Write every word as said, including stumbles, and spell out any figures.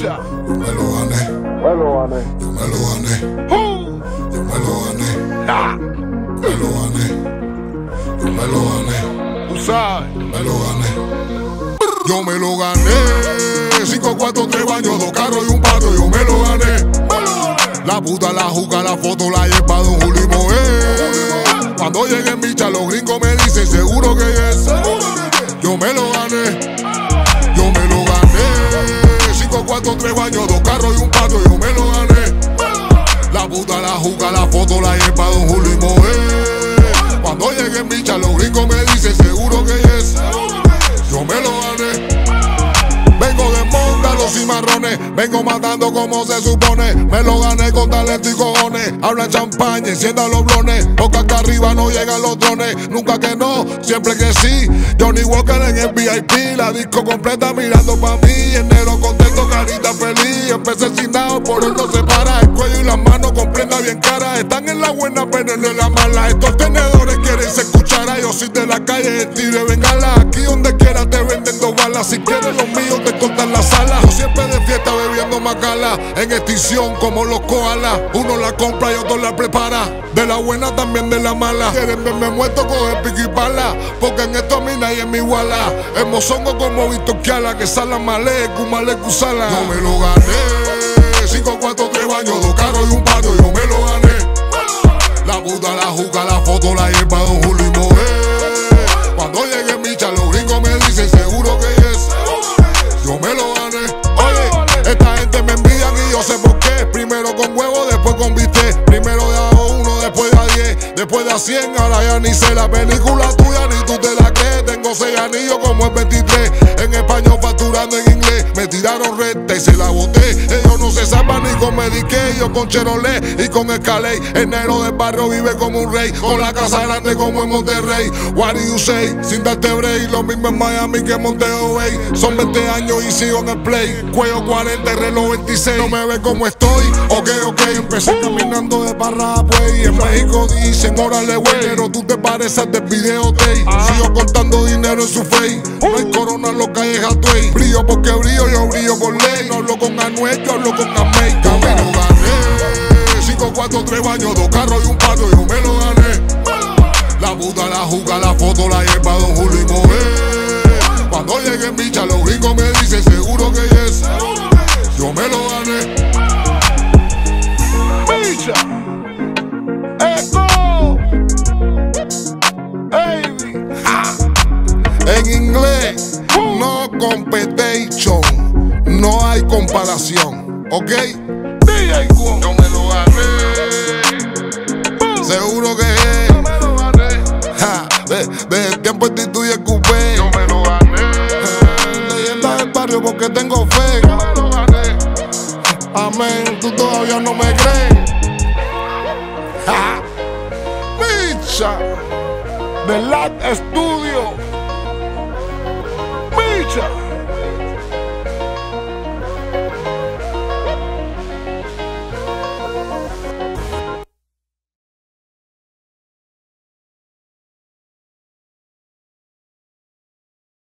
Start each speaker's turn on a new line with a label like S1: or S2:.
S1: Picha.
S2: Yo me lo gané.
S1: Me lo gané.
S2: Yo me lo gané.
S1: Uh.
S2: Yo me lo gané.
S1: Nah.
S2: Me lo gané. Yo me lo gané.
S1: Tú sabes.
S2: Me lo gané. Yo me lo gané. Cinco cuartos, tres baños, dos carros y un patio. Yo me lo gané.
S1: Me lo gané.
S2: La puta, la juca, la foto la lleva Don Julio Moé. Cuando lleguen bicha, los gringos me dicen seguro que es. Yo me lo gané. Yo me lo gané. Cinco cuartos, tres baños, dos carros y un patio. Yo me lo gané. La puta, la juca, la foto la lleva Don Julio Moé. Cuando lleguen bicha, los gringos me dicen seguro que es. Yo me lo gané. Vengo de monta los cimarrones, vengo matando como se supone. Me lo gané con talento y cojones. Hablan champaña, enciendan los blones. Porque acá arriba no llegan los drones. Nunca que no, siempre que sí. Johnny Walker en el V I P. La disco completa mirando pa' mí. Enero contento, carita feliz. Empecé sin nada, por hoy no se para. El cuello y las manos con prenda bien cara. Están en la buena, pero no en la mala. Estos tenedores quieren ser cuchara. Yo soy de la calle, estilo de bengala. Aquí donde quiera te venden dos balas. Si quieres los míos te cortan la sala. Yo siempre de fiesta bebiendo macala. En extinción como los koalas. Uno la compra y otro la prepara. De la buena también de la mala. Quieren verme muerto, coger pico y pala. Porque en esto a mí nadie me iguala. El mozongo como Víctor Kiala. Que sala malé, kumale kusala. Yo me lo gané. Cinco cuartos, tres baños, dos carros y un patio. Yo me lo gané. La puta, la juca, la foto la lleva Don Julio Moé. Cuando llegue Micha, los gringos me dicen seguro que es. Yo me lo gané. Oye, esta gente me envidian y yo sé por qué. Primero con huevo, después con bistec. Primero de a uno, después de a diez. Después de a cien, ahora ya ni sé. La película tuya ni tú te la crees. Tengo seis anillos como el veintitrés. En español facturando en inglés. Me tiraron recta y se la boté. Ellos no se salvan ni con Medicaid. Yo con Cherolé y con Escalay. El negro del barrio vive como un rey. Con la casa grande como en Monterrey. What do you say? Sin darte break. Lo mismo en Miami que en Montego Bay. Son veinte años y sigo en el play. Cuello cuarenta y reloj veintiséis. No me ve como estoy. Ok, ok. Empecé caminando de barra a Puey. En México dicen órale güey. Pero tú te pareces del video Tay. Sigo contando dinero en su face. No hay corona en los calles Gatway. Brillo porque brillo, yo brillo por ley. No hablo con Anuel, yo hablo con Amey. Yo me lo gané. Cinco cuartos, tres baños, dos carros y un patio. Yo me lo gané. La puta, la juca, la foto la lleva Don Julio Moé. Cuando llegue Micha, los gringos me dicen seguro que es. Yo me lo gané.
S1: Picha. Echo. Baby.
S2: En inglés, no competition. No hay comparación. ¿Ok?
S1: D J Kwon.
S2: Yo me lo gané. Seguro que es.
S1: Yo me lo gané.
S2: Ja, de, de tiempo en Tito y el Cupé.
S1: Yo me lo gané.
S2: Leyenda del barrio porque tengo fe.
S1: Yo me lo gané.
S2: Amén, tú todavía no me crees. Ja,
S1: Picha. The Lat Studio. Picha.